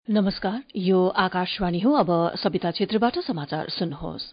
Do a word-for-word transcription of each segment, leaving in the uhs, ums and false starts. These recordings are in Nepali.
नमस्कार, यो आकाशवाणी हो। अब सविता क्षेत्रबाट समाचार सुन्नुहोस्।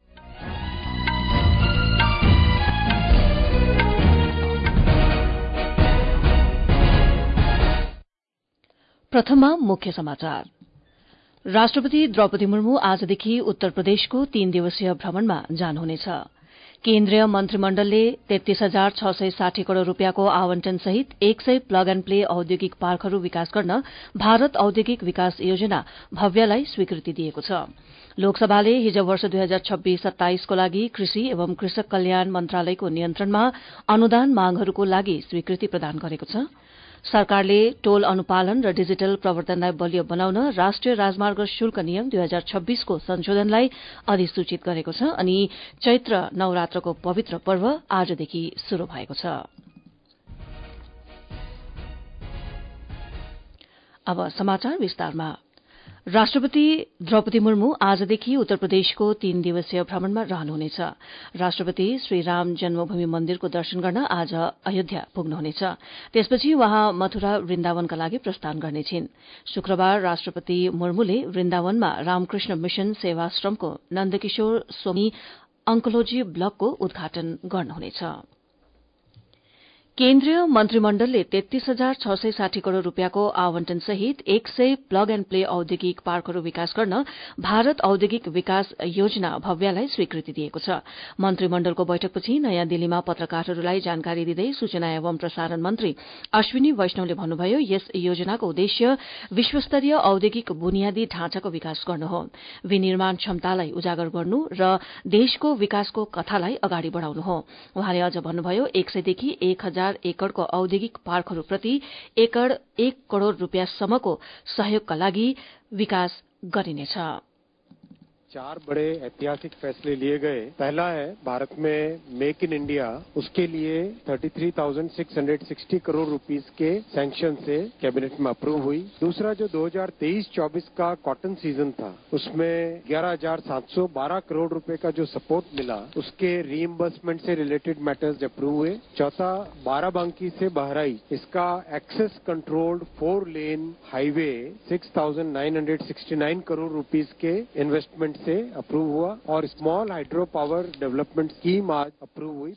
प्रथममा मुख्य समाचार। राष्ट्रपति द्रौपदी मुर्मू आजदेखि उत्तर प्रदेशको तीन दिवसीय भ्रमणमा जानुहुनेछ। केन्द्रीय मन्त्रीमण्डलले तेत्तीस हजार छ सय साठी करोड़ रूपियाँको आवंटन सहित एक सय प्लग एण्ड प्ले औद्योगिक पार्कहरू विकास गर्न भारत औद्योगिक विकास योजना भव्यलाई स्वीकृति दिएको छ। लोकसभाले हिज वर्ष दुई हजार छब्बीस सत्ताइसको लागि कृषि एवं कृषक कल्याण मन्त्रालयको नियन्त्रणमा अनुदान मांगहरूको लागि स्वीकृति प्रदान गरेको छ। सरकारले टोल अनुपालन र डिजिटल प्रवर्तनलाई बलियो बनाउन राष्ट्रिय राजमार्ग शुल्क नियम दुई हजार छब्बीसको संशोधनलाई अधिसूचित गरेको छ अनि चैत्र नवरात्रको पवित्र पर्व आजदेखि शुरू भएको छ। अब समाचार विस्तारमा। राष्ट्रपति द्रौपदी मुर्मू आजदेखि उत्तर प्रदेशको तीन दिवसीय भ्रमणमा रहनुहुनेछ। राष्ट्रपति श्री राम जन्मभूमि मन्दिरको दर्शन गर्न आज अयोध्या पुग्नुहुनेछ। त्यसपछि उहाँ मथुरा वृन्दावनका लागि प्रस्थान गर्नेछिन्। शुक्रबार राष्ट्रपति मुर्मूले वृन्दावनमा रामकृष्ण मिशन सेवाश्रमको नन्दकिशोर स्वामी अंकोलोजी ब्लकको उद्घाटन गर्नुहुनेछ। केन्द्रीय मन्त्रीमण्डलले तेत्तीस हजार छ सय साठी करोड़ रूपियाँको आवंटन सहित एक सय प्लग एण्ड प्ले औद्योगिक पार्कहरू विकास गर्न भारत औद्योगिक विकास योजना भव्यलाई स्वीकृति दिएको छ। मन्त्रीमण्डलको बैठकपछि नयाँ दिल्लीमा पत्रकारहरूलाई जानकारी दिँदै सूचना एवं प्रसारण मन्त्री अश्विनी वैष्णवले भन्नुभयो, यस योजनाको उद्देश्य विश्वस्तरीय औद्योगिक बुनियादी ढाँचाको विकास गर्नु हो, विनिर्माण क्षमतालाई उजागर गर्नु र देशको विकासको कथालाई अगाडि बढ़ाउनु हो। उहाँले अझ भन्नुभयो, एक सयदेखि एक हजार एकड़को औद्योगिक पार्कहरूप्रति एकड़ एक करोड़ रूपियाँसम्मको सहयोगका लागि विकास गरिनेछ। चार बड़े ऐतिहासिक फैसले लिए गए। पहला है भारत में मेक इन इंडिया, उसके लिए तैंतीस हज़ार छह सौ साठ करोड़ रुपीस के सैंक्शन से कैबिनेट में अप्रूव हुई। दूसरा जो दो हज़ार तेईस चौबीस का कॉटन सीजन था, उसमें ग्यारह हजार सात सौ बारह करोड़ रुपए का जो सपोर्ट मिला, उसके रीइंबर्समेंट से रिलेटेड मैटर्स अप्रूव हुए। चौथा, बाराबंकी से बहराइच, इसका access controlled four lane highway six thousand nine hundred sixty nine crore rupees के इन्वेस्टमेंट से अप्रूव हुआ और small hydro power development scheme आज अप्रूव हुई।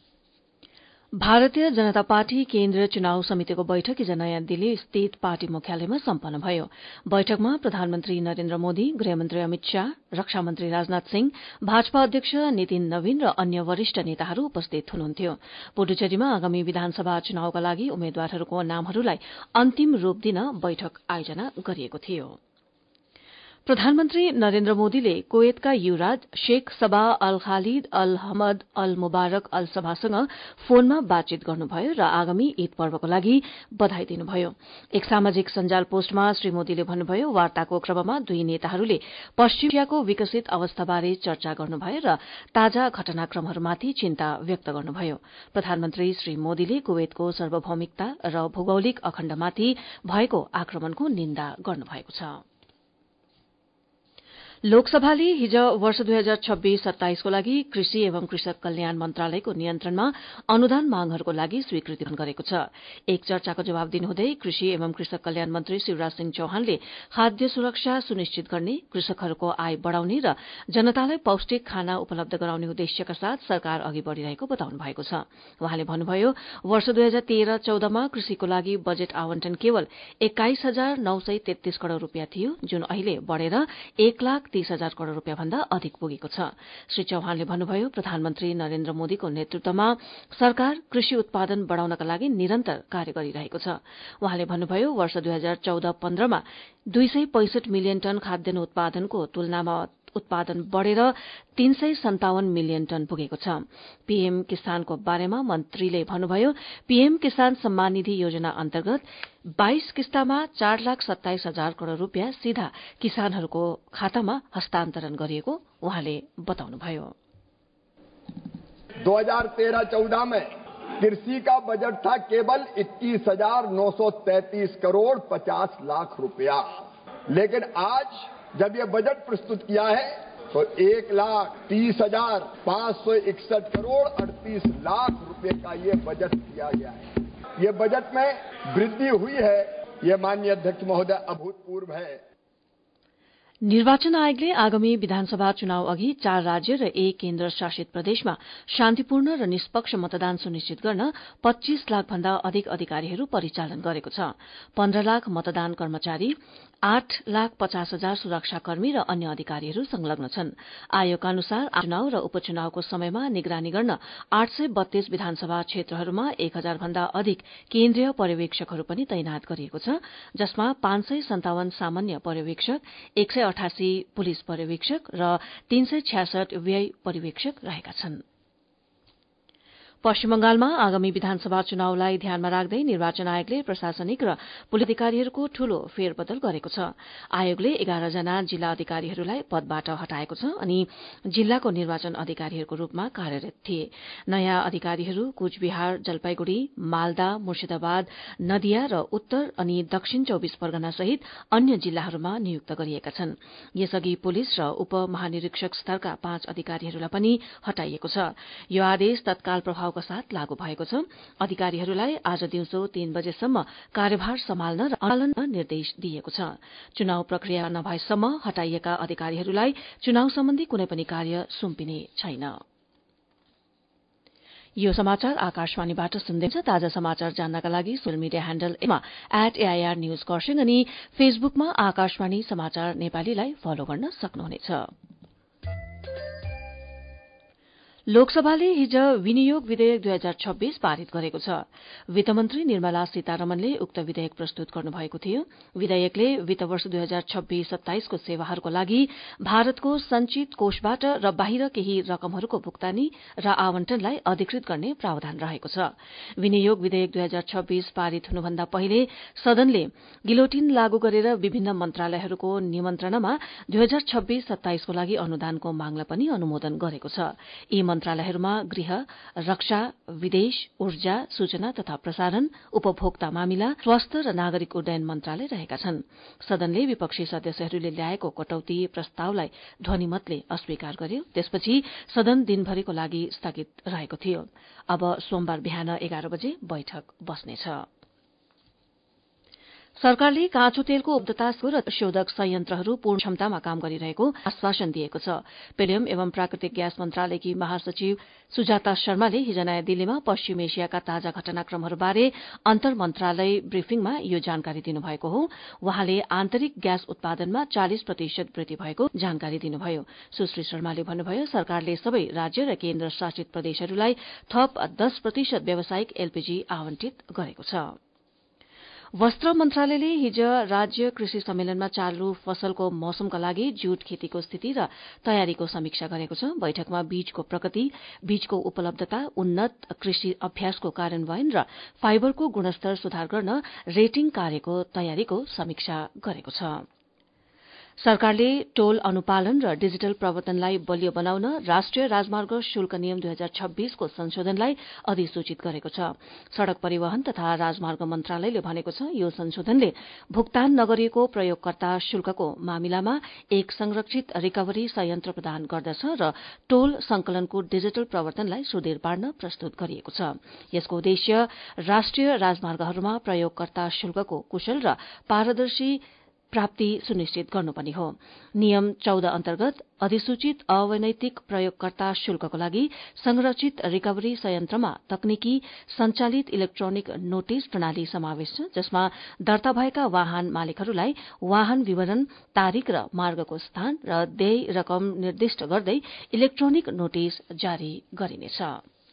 भारतीय जनता पार्टी केन्द्रीय चुनाव समितिको बैठक हिज नयाँ दिल्ली स्थित पार्टी मुख्यालयमा सम्पन्न भयो। बैठकमा प्रधानमन्त्री नरेन्द्र मोदी, गृहमन्त्री अमित शाह, रक्षा मन्त्री राजनाथ सिंह, भाजपा अध्यक्ष नितिन नवीन र अन्य वरिष्ठ नेताहरू उपस्थित हुनुहुन्थ्यो। पुडुचेरीमा आगामी विधानसभा चुनावका लागि उम्मेद्वारहरूको नामहरूलाई अन्तिम रूप दिन बैठक आयोजना गरिएको थियो। प्रधानमन्त्री नरेन्द्र मोदीले कुवेतका युवराज Sheikh Sabah Al Khalid Al Hamad Al Mubarak Al सभासँग फोनमा बातचीत गर्नुभयो र आगामी ईद पर्वको लागि बधाई दिनुभयो। एक सामाजिक सञ्जाल पोस्टमा श्री मोदीले भन्नुभयो, वार्ताको क्रममा दुई नेताहरूले पश्चिम एसियाको विकसित अवस्थाबारे चर्चा गर्नुभयो र ताजा घटनाक्रमहरूमाथि चिन्ता व्यक्त गर्नुभयो। प्रधानमन्त्री श्री मोदीले कुवेतको सार्वभौमिकता र भौगोलिक अखण्डमाथि भएको आक्रमणको निन्दा गर्नुभएको छ। लोकसभाले हिज वर्ष दुई हजार छब्बीस सत्ताइसको लागि कृषि एवं कृषक कल्याण मन्त्रालयको नियन्त्रणमा अनुदान मांगहरूको लागि स्वीकृति गरेको छ। एक चर्चाको जवाब दिनुहुँदै कृषि एवं कृषक कल्याण मन्त्री शिवराज सिंह चौहानले खाद्य सुरक्षा सुनिश्चित गर्ने, कृषकहरूको आय बढ़ाउने र जनतालाई पौष्टिक खाना उपलब्ध गराउने उद्देश्यका साथ सरकार अघि बढ़िरहेको बताउनु भएको छ। उहाँले भन्नुभयो, वर्ष दुई हजार तेह्र चौधमा कृषिको लागि बजेट आवंटन केवल एक्काइस हजार नौ सय तेत्तीस करोड़ रूपियाँ थियो, जुन अहिले बढ़ेर एक लाख तीस हजार करोड़ रूपियाँ भन्दा अधिक पुगेको छ। श्री चौहानले भन्नुभयो, प्रधानमन्त्री नरेन्द्र मोदीको नेतृत्वमा सरकार कृषि उत्पादन बढ़ाउनका लागि निरन्तर कार्य गरिरहेको छ। उहाँले भन्नुभयो, वर्ष दुई हजार चौध पन्ध्रमा दुई सय पैंसठ मिलियन टन खाद्यान्न उत्पादनको तुलनामा उत्पादन बढ़ेर तीन सय सन्ताउन्न मिलियन टन पुगेको छ। पीएम किसानको बारेमा मन्त्रीले भन्नुभयो, पीएम किसान सम्मान निधि योजना अन्तर्गत बाइस किस्तामा चार लाख सत्ताइस हजार करोड़ रूपियाँ सीधा किसानहरूको खातामा हस्तान्तरण गरिएको उहाँले बताउनुभयो। दो हजार तेरह चौदह में कृषि का बजट था केवल इक्कीस हजार नौ सौ तैंतीस करोड़ पचास लाख रुपया, लेकिन आज जब ये बजट प्रस्तुत किया है तो एक लाख तीस हजार पांच सौ इकसठ करोड़ अड़तीस लाख रुपए का ये बजट दिया गया है। ये बजट में वृद्धि हुई है, ये माननीय अध्यक्ष महोदय अभूतपूर्व है। निर्वाचन आयोगले आगामी विधानसभा चुनाव अघि चार राज्य र एक केन्द्र शासित प्रदेशमा शान्तिपूर्ण र निष्पक्ष मतदान सुनिश्चित गर्न पच्चीस लाख भन्दा अधिक अधिकारीहरू परिचालन गरेको छ। पन्ध्र लाख मतदान कर्मचारी, आठ लाख पचास हजार सुरक्षाकर्मी र अन्य अधिकारीहरू संलग्न छन्। आयोगका अनुसार चुनाव र उपचुनावको समयमा निगरानी गर्न आठ सय बत्तीस विधानसभा क्षेत्रहरूमा एक हजार भन्दा अधिक केन्द्रीय पर्यवेक्षकहरू पनि तैनात गरिएको छ, जसमा पाँच सय सन्ताउन्न सामान्य पर्यवेक्षक, एक सय अठासी पुलिस पर्यवेक्षक र तीन सय छ्यासठ व्यय पर्यवेक्षक रहेका छन्। पश्चिम बंगालमा आगामी विधानसभा चुनावलाई ध्यानमा राख्दै निर्वाचन आयोगले प्रशासनिक र पुलिस अधिकारीहरूको ठूलो फेरबदल गरेको छ। आयोगले एघार जना जिल्ला अधिकारीहरूलाई पदबाट हटाएको छ अनि जिल्लाको निर्वाचन अधिकारीहरूको रूपमा कार्यरत थिए। नयाँ अधिकारीहरू कुचबिहार, जलपाईगुड़ी, मालदा, मुर्शिदाबाद, नदिया र उत्तर अनि दक्षिण चौबिस परगना सहित अन्य जिल्लाहरूमा नियुक्त गरिएका छन्। यसअघि पुलिस र उपमहानिरीक्षक स्तरका पाँच अधिकारीहरूलाई पनि हटाइएको छ। यो आदेश तत्काल प्रभाव को साथ लागू भएको छ। अधिकारीहरूलाई आज दिउँसो तीन बजेसम्म कार्यभार सम्हाल्न र अनुपालन निर्देश दिएको छ। चुनाव प्रक्रिया नभएसम्म हटाइएका अधिकारीहरूलाई चुनाव सम्बन्धी कुनै पनि कार्य सुम्पिने छैन। यो समाचार आकाशवाणीबाट सुन्दैछ। ताजा समाचार जान्नका लागि social media handle at AIR news Kurseong अनि फेसबुकमा आकाशवाणी समाचार नेपालीलाई फलो गर्न सक्नुहुनेछ। लोकसभाले हिज विनियोग विधेयक दुई हजार छब्बीस पारित गरेको छ। वित्तमन्त्री निर्मला सीतारमणले उक्त विधेयक प्रस्तुत गर्नुभएको थियो। विधेयकले वित्त वर्ष दुई हजार छब्बीस सत्ताइसको सेवाहरूको लागि भारतको संचित कोषबाट र बाहिर केही रकमहरूको भुक्तानी र आवन्टनलाई अधिकृत गर्ने प्रावधान रहेको छ। विनियोग विधेयक दुई हजार छब्बीस पारित हुनुभन्दा पहिले सदनले गिलोटिन लागू गरेर विभिन्न मन्त्रालयहरूको निमन्त्रणामा दुई हजार छब्बीस सत्ताइसको लागि अनुदानको मागलाई पनि अनुमोदन गरेको छ। यी मन्त्रालयहरूमा गृह, रक्षा, विदेश, ऊर्जा, सूचना तथा प्रसारण, उपभोक्ता मामिला, स्वास्थ्य र नागरिक उड्डयन मन्त्रालय रहेका छन्। सदनले विपक्षी सदस्यहरूले ल्याएको कटौती प्रस्तावलाई ध्वनिमतले अस्वीकार गर्यो। त्यसपछि सदन दिनभरिको लागि स्थगित रहेको थियो। अब सोमबार बिहान एघार बजे बैठक बस्नेछ। सरकारले काँचो तेलको उपलब्धता र शोधक संयन्त्रहरू पूर्ण क्षमतामा काम गरिरहेको आश्वासन दिएको छ। पेट्रोलियम एवं प्राकृतिक ग्यास मन्त्रालयकी महासचिव सुजाता शर्माले हिज नयाँ दिल्लीमा पश्चिम एशियाका ताजा घटनाक्रमहरूबारे अन्तर मन्त्रालय ब्रिफिङमा यो जानकारी दिनुभएको हो। उहाँले आन्तरिक ग्यास उत्पादनमा चालिस प्रतिशत वृद्धि भएको जानकारी दिनुभयो। सुश्री शर्माले भन्नुभयो, सरकारले सबै राज्य र केन्द्र शासित प्रदेशहरूलाई थप दस प्रतिशत व्यावसायिक एलपीजी आवन्टित गरेको छ। वस्त्र मन्त्रालयले हिज राज्य कृषि सम्मेलनमा चालू फसलको मौसमका लागि जुट खेतीको स्थिति र तयारीको समीक्षा गरेको छ। बैठकमा बीजको प्रगति, बीजको उपलब्धता, उन्नत कृषि अभ्यासको कार्यान्वयन र फाइबरको गुणस्तर सुधार गर्न रेटिङ कार्यको तयारीको समीक्षा गरेको छ। सरकारले टोल अनुपालन र डिजिटल प्रवर्तनलाई बलियो बनाउन राष्ट्रिय राजमार्ग शुल्क नियम दुई हजार छब्बीसको संशोधनलाई अधिसूचित गरेको छ। सड़क परिवहन तथा राजमार्ग मन्त्रालयले भनेको छ, यो संशोधनले भुक्तान नगरिएको प्रयोगकर्ता शुल्कको मामिलामा एक संरक्षित रिकभरी संयन्त्र प्रदान गर्दछ र टोल संकलनको डिजिटल प्रवर्तनलाई सुदृढ़ पार्न प्रस्तुत गरिएको छ। यसको उद्देश्य राष्ट्रिय राजमार्गहरूमा प्रयोगकर्ता शुल्कको कुशल र पारदर्शी प्राप्ति सुनिश्चित गर्नु पनि हो। नियम चौध अन्तर्गत अधिसूचित अवैनैतिक प्रयोगकर्ता शुल्कको लागि संरक्षित रिकभरी संयन्त्रमा तकनिकी संचालित इलेक्ट्रोनिक नोटिस प्रणाली समावेश छ, जसमा दर्ता भएका वाहन मालिकहरूलाई वाहन विवरण, तारिक र मार्गको स्थान र देय रकम निर्दिष्ट गर्दै इलेक्ट्रोनिक नोटिस जारी गरिनेछ।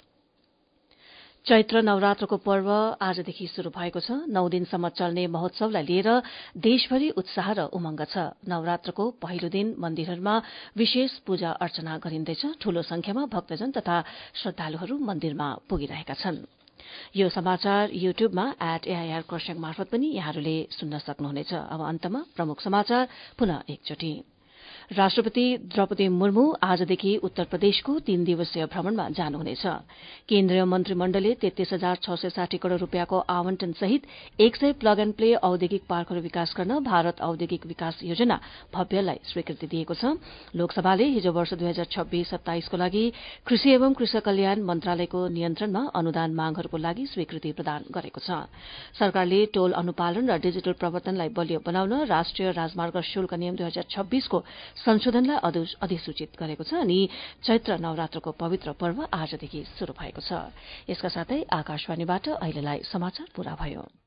चैत्र नवरात्रको पर्व आजदेखि शुरू भएको छ। नौ दिनसम्म चल्ने महोत्सवलाई लिएर देशभरि उत्साह र उमंग छ। नवरात्रको पहिलो दिन मन्दिरहरूमा विशेष पूजा अर्चना गरिँदैछ। ठूलो संख्यामा भक्तजन तथा श्रद्धालुहरू मन्दिरमा पुगिरहेका छन्। यो समाचार युट्युबमा एट एआईआर खरसाङ मार्फत पनि यहाँहरूले सुन्न सक्नुहुनेछ। अब अन्तमा प्रमुख समाचार पुनः एकचोटि। राष्ट्रपति द्रौपदी मुर्मू आजदेखि उत्तर प्रदेशको तीन दिवसीय भ्रमणमा जानुहुनेछ। केन्द्रीय मन्त्रीमण्डलले तेत्तीस हजार छ सय साठी करोड़ रूपियाँको आवन्टन सहित एक सय प्लग एण्ड प्ले औद्योगिक पार्कहरू विकास गर्न भारत औद्योगिक विकास योजना भव्यलाई स्वीकृति दिएको छ। लोकसभाले हिजो वर्ष दुई हजार छब्बीस सत्ताइसको लागि कृषि एवं कृषक कल्याण मन्त्रालयको नियन्त्रणमा अनुदान मांगहरूको लागि स्वीकृति प्रदान गरेको छ। सरकारले टोल अनुपालन र डिजिटल प्रवर्तनलाई बलियो बनाउन राष्ट्रिय राजमार्ग शुल्क नियम दुई हजार छब्बीसको संशोधनलाई अधिसूचित गरेको छ अनि चैत्र नवरात्रको पवित्र पर्व आजदेखि शुरू भएको छ। यसका साथै आकाशवाणीबाट अहिलेलाई समाचार पूरा भयो।